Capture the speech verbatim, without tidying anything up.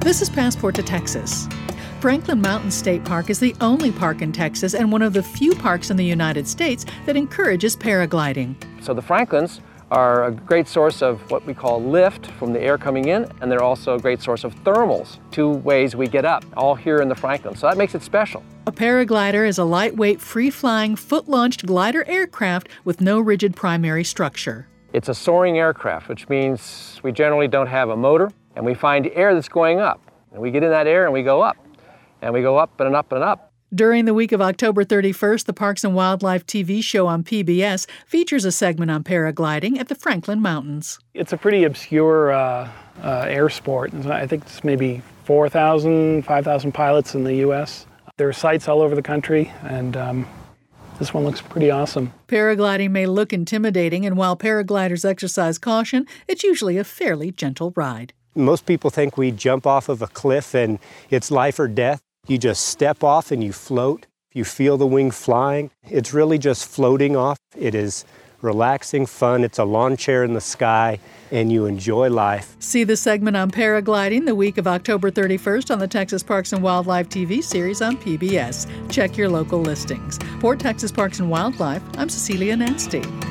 This is Passport to Texas. Franklin Mountain State Park is the only park in Texas and one of the few parks in the United States that encourages paragliding. So the Franklins are a great source of what we call lift from the air coming in, and they're also a great source of thermals, two ways we get up, all here in the Franklin. So that makes it special. A paraglider is a lightweight, free-flying, foot-launched glider aircraft with no rigid primary structure. It's a soaring aircraft, which means we generally don't have a motor, and we find air that's going up. And we get in that air and we go up, and we go up and up and up. During the week of October thirty-first, the Parks and Wildlife T V show on P B S features a segment on paragliding at the Franklin Mountains. It's a pretty obscure uh, uh, air sport. I think it's maybe four thousand, five thousand pilots in the U S There are sites all over the country, and um, this one looks pretty awesome. Paragliding may look intimidating, and while paragliders exercise caution, it's usually a fairly gentle ride. Most people think we jump off of a cliff and it's life or death. You just step off and you float. You feel the wing flying. It's really just floating off. It is relaxing, fun. It's a lawn chair in the sky, and you enjoy life. See the segment on paragliding the week of October thirty-first on the Texas Parks and Wildlife T V series on P B S. Check your local listings. For Texas Parks and Wildlife, I'm Cecilia Nasty.